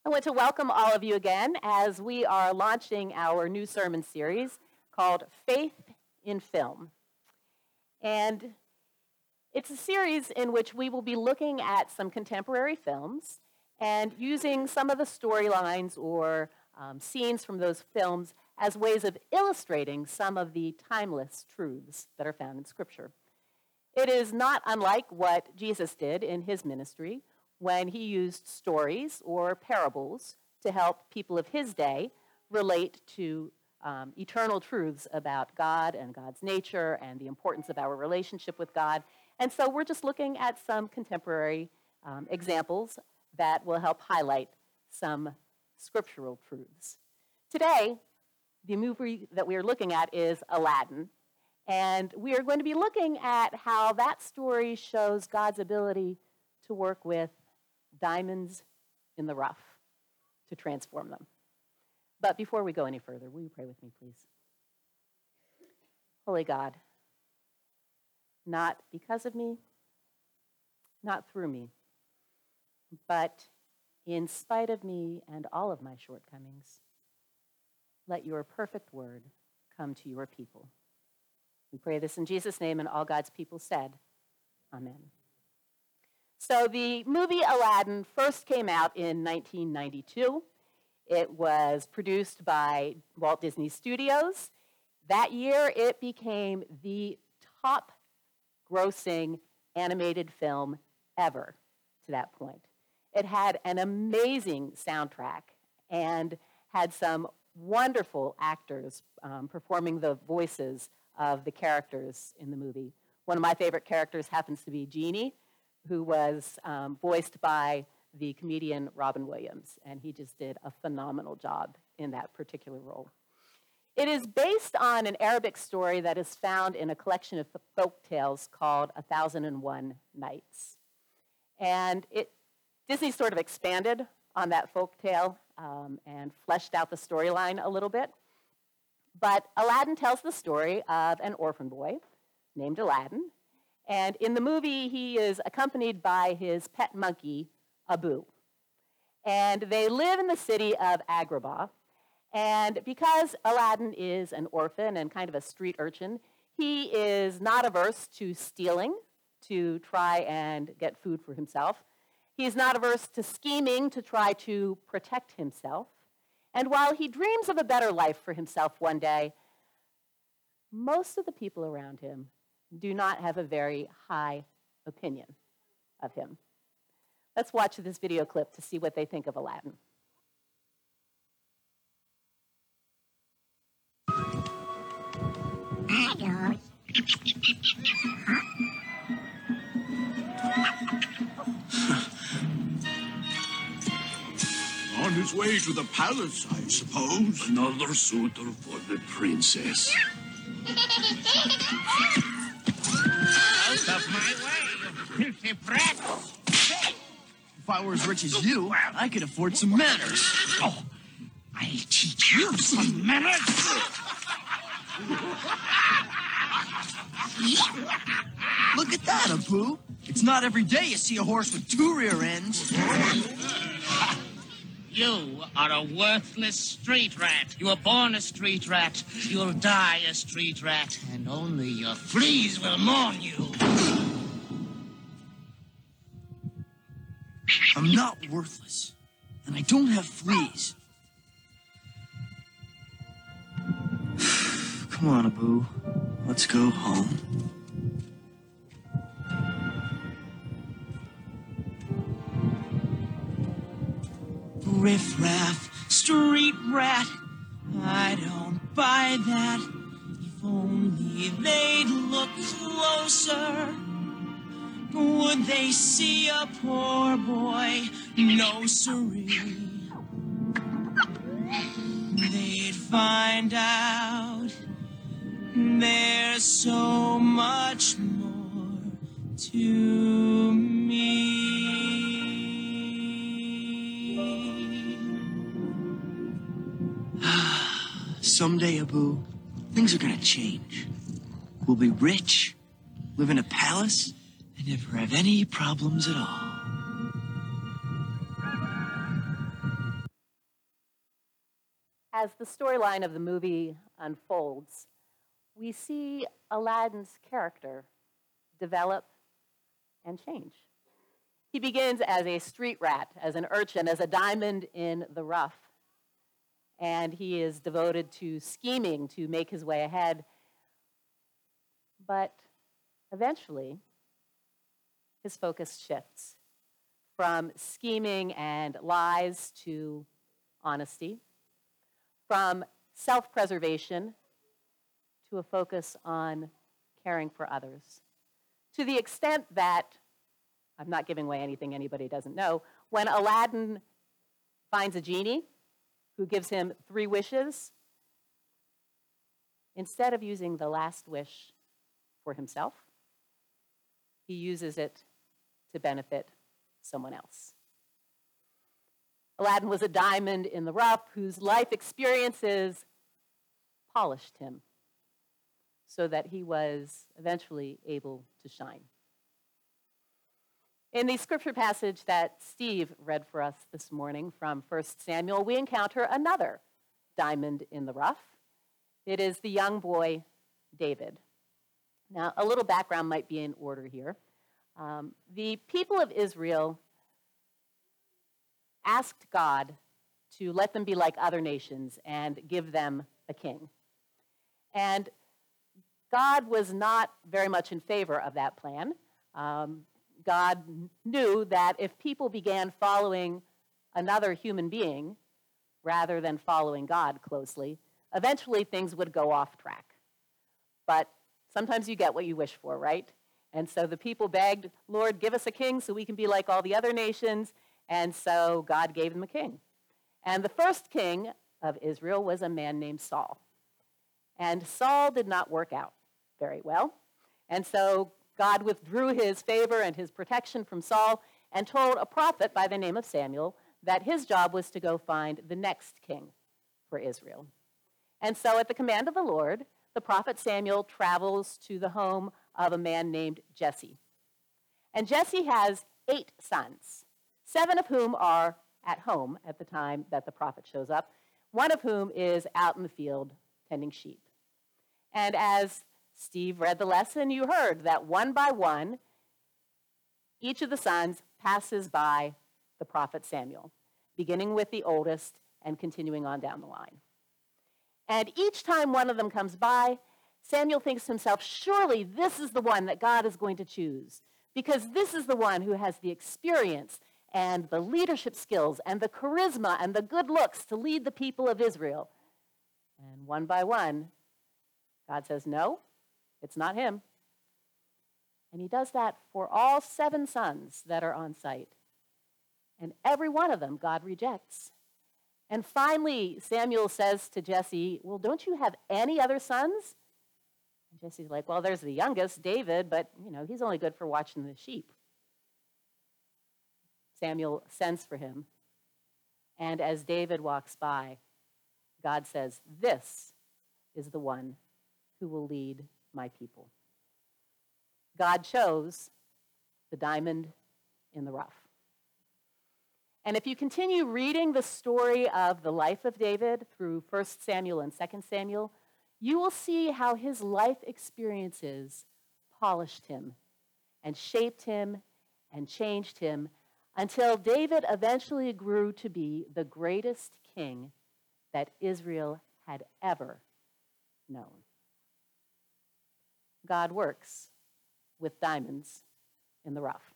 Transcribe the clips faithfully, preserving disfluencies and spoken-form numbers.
I want to welcome all of you again as we are launching our new sermon series called Faith in Film. And it's a series in which we will be looking at some contemporary films and using some of the storylines or um, scenes from those films as ways of illustrating some of the timeless truths that are found in Scripture. It is not unlike what Jesus did in his ministry when he used stories or parables to help people of his day relate to um, eternal truths about God and God's nature and the importance of our relationship with God. And so we're just looking at some contemporary um, examples that will help highlight some scriptural truths. Today, the movie that we are looking at is Aladdin. And we are going to be looking at how that story shows God's ability to work with diamonds in the rough to transform them. But before we go any further, will you pray with me, please? Holy God, not because of me, not through me, but in spite of me and all of my shortcomings, let your perfect word come to your people. We pray this in Jesus' name, and all God's people said, Amen. So the movie Aladdin first came out in nineteen ninety-two. It was produced by Walt Disney Studios. That year, it became the top grossing animated film ever to that point. It had an amazing soundtrack and had some wonderful actors um, performing the voices of the characters in the movie. One of my favorite characters happens to be Genie, who was um, voiced by the comedian Robin Williams, and he just did a phenomenal job in that particular role. It is based on an Arabic story that is found in a collection of folk tales called A Thousand and One Nights. And it, Disney sort of expanded on that folk tale um, and fleshed out the storyline a little bit. But Aladdin tells the story of an orphan boy named Aladdin. And in the movie, he is accompanied by his pet monkey, Abu. And they live in the city of Agrabah. And because Aladdin is an orphan and kind of a street urchin, he is not averse to stealing to try and get food for himself. He is not averse to scheming to try to protect himself. And while he dreams of a better life for himself one day, most of the people around him do not have a very high opinion of him. Let's watch this video clip to see what they think of Aladdin. On his way to the palace, I suppose. Another suitor for the princess. Out of my way, you filthy brat! If I were as rich as you, I could afford some manners. Oh, I'll teach you some manners! Look at that, Abu. It's not every day you see a horse with two rear ends. You are a worthless street rat. You were born a street rat. You'll die a street rat. And only your fleas will mourn you. I'm not worthless. And I don't have fleas. Come on, Abu. Let's go home. Riff-raff, street rat, I don't buy that. If only they'd look closer, would they see a poor boy? No, siree. They'd find out there's so much more to me. Someday, Abu, things are gonna change. We'll be rich, live in a palace, and never have any problems at all. as the storyline of the movie unfolds, we see Aladdin's character develop and change. He begins as a street rat, as an urchin, as a diamond in the rough. And he is devoted to scheming to make his way ahead. But eventually, his focus shifts from scheming and lies to honesty, from self-preservation to a focus on caring for others, to the extent that, I'm not giving away anything anybody doesn't know, when Aladdin finds a genie who gives him three wishes, instead of using the last wish for himself, he uses it to benefit someone else. Aladdin was a diamond in the rough whose life experiences polished him so that he was eventually able to shine. In the scripture passage that Steve read for us this morning from First Samuel, we encounter another diamond in the rough. It is the young boy, David. Now, a little background might be in order here. Um, the people of Israel asked God to let them be like other nations and give them a king. And God was not very much in favor of that plan. Um, God knew that if people began following another human being rather than following God closely, eventually things would go off track. But sometimes you get what you wish for, right? And so the people begged, Lord, give us a king so we can be like all the other nations. And so God gave them a king. And the first king of Israel was a man named Saul. And Saul did not work out very well. And so God withdrew his favor and his protection from Saul and told a prophet by the name of Samuel that his job was to go find the next king for Israel. And so at the command of the Lord, the prophet Samuel travels to the home of a man named Jesse. And Jesse has eight sons, seven of whom are at home at the time that the prophet shows up, one of whom is out in the field tending sheep. And as Steve read the lesson, you heard that one by one, each of the sons passes by the prophet Samuel, beginning with the oldest and continuing on down the line. And each time one of them comes by, Samuel thinks to himself, surely this is the one that God is going to choose, because this is the one who has the experience and the leadership skills and the charisma and the good looks to lead the people of Israel. And one by one, God says, no, it's not him. And he does that for all seven sons that are on site. And every one of them God rejects. And finally, Samuel says to Jesse, well, don't you have any other sons? And Jesse's like, well, there's the youngest, David, but, you know, he's only good for watching the sheep. Samuel sends for him. And as David walks by, God says, this is the one who will lead my people. God chose the diamond in the rough. And if you continue reading the story of the life of David through First Samuel and Second Samuel, you will see how his life experiences polished him and shaped him and changed him until David eventually grew to be the greatest king that Israel had ever known. God works with diamonds in the rough.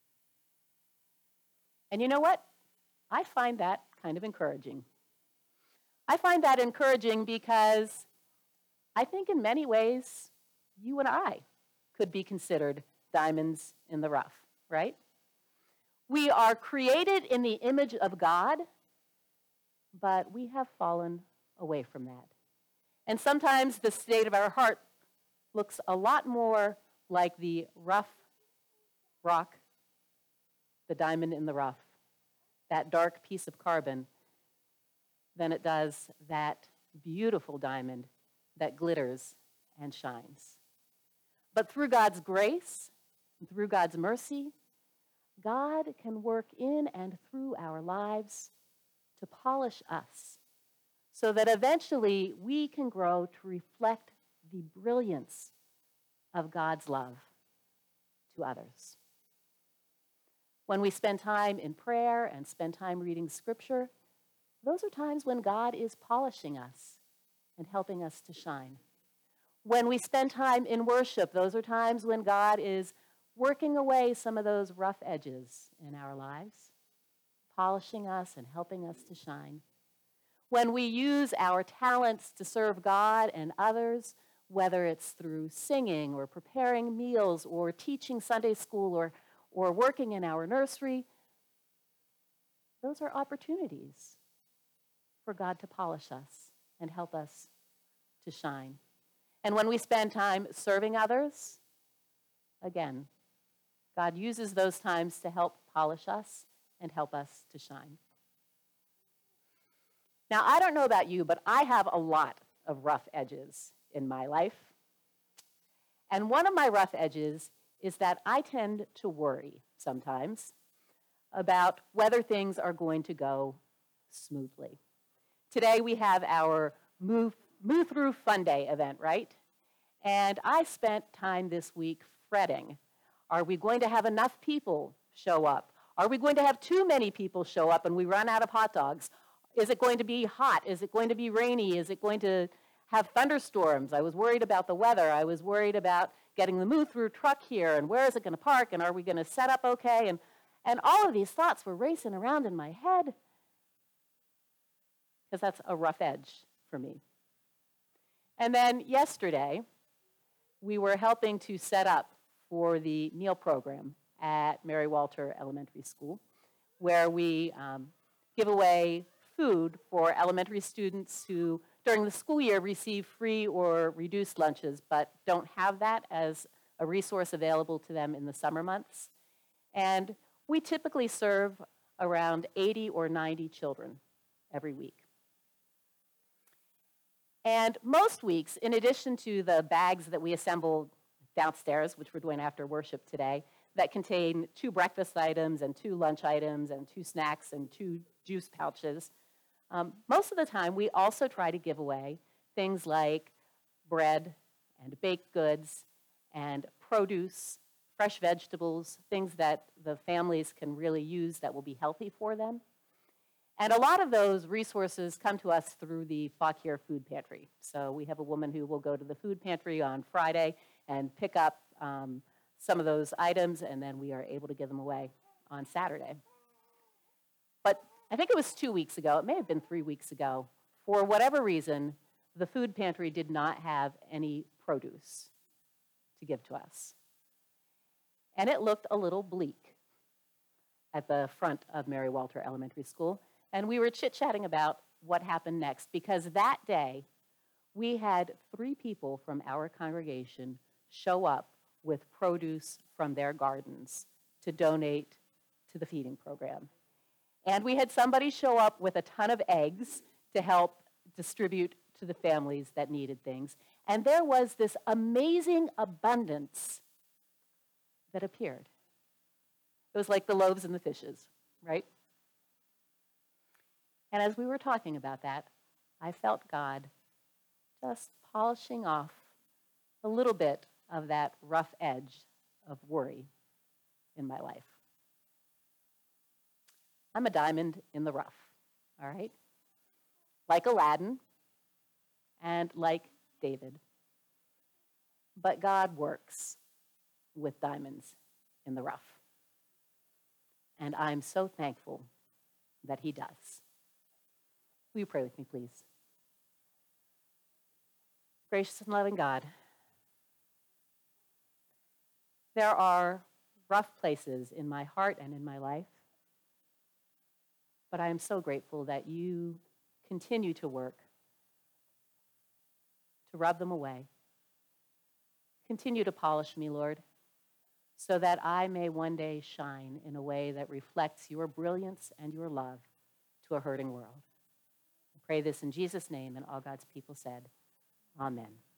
And you know what? I find that kind of encouraging. I find that encouraging because I think in many ways, you and I could be considered diamonds in the rough, right? We are created in the image of God, but we have fallen away from that. And sometimes the state of our heart looks a lot more like the rough rock, the diamond in the rough, that dark piece of carbon, than it does that beautiful diamond that glitters and shines. But through God's grace, and through God's mercy, God can work in and through our lives to polish us so that eventually we can grow to reflect the brilliance of God's love to others. When we spend time in prayer and spend time reading scripture, those are times when God is polishing us and helping us to shine. When we spend time in worship, those are times when God is working away some of those rough edges in our lives, polishing us and helping us to shine. When we use our talents to serve God and others, whether it's through singing or preparing meals or teaching Sunday school or, or working in our nursery, those are opportunities for God to polish us and help us to shine. And when we spend time serving others, again, God uses those times to help polish us and help us to shine. Now, I don't know about you, but I have a lot of rough edges in my life. And one of my rough edges is that I tend to worry sometimes about whether things are going to go smoothly. Today we have our Move, Move Through Fun Day event, right? And I spent time this week fretting. Are we going to have enough people show up? Are we going to have too many people show up and we run out of hot dogs? Is it going to be hot? Is it going to be rainy? Is it going to have thunderstorms? I was worried about the weather. I was worried about getting the move-through truck here, and where is it going to park, and are we going to set up okay? And, and all of these thoughts were racing around in my head because that's a rough edge for me. And then yesterday, we were helping to set up for the meal program at Mary Walter Elementary School, where we um, give away food for elementary students who, during the school year, receive free or reduced lunches, but don't have that as a resource available to them in the summer months. And we typically serve around eighty or ninety children every week. And most weeks, in addition to the bags that we assemble downstairs, which we're doing after worship today, that contain two breakfast items and two lunch items and two snacks and two juice pouches, um, most of the time we also try to give away things like bread and baked goods and produce, fresh vegetables, things that the families can really use that will be healthy for them. And a lot of those resources come to us through the Fauquier Food Pantry. So we have a woman who will go to the food pantry on Friday and pick up um, some of those items, and then we are able to give them away on Saturday. But I think it was two weeks ago, it may have been three weeks ago, for whatever reason, the food pantry did not have any produce to give to us. And it looked a little bleak at the front of Mary Walter Elementary School. And we were chit-chatting about what happened next, because that day we had three people from our congregation show up with produce from their gardens to donate to the feeding program. And we had somebody show up with a ton of eggs to help distribute to the families that needed things. And there was this amazing abundance that appeared. It was like the loaves and the fishes, right? And as we were talking about that, I felt God just polishing off a little bit of that rough edge of worry in my life. I'm a diamond in the rough, all right? Like Aladdin and like David. But God works with diamonds in the rough. And I'm so thankful that he does. Will you pray with me, please? Gracious and loving God, there are rough places in my heart and in my life, but I am so grateful that you continue to work to rub them away. Continue to polish me, Lord, so that I may one day shine in a way that reflects your brilliance and your love to a hurting world. I pray this in Jesus' name, and all God's people said, Amen.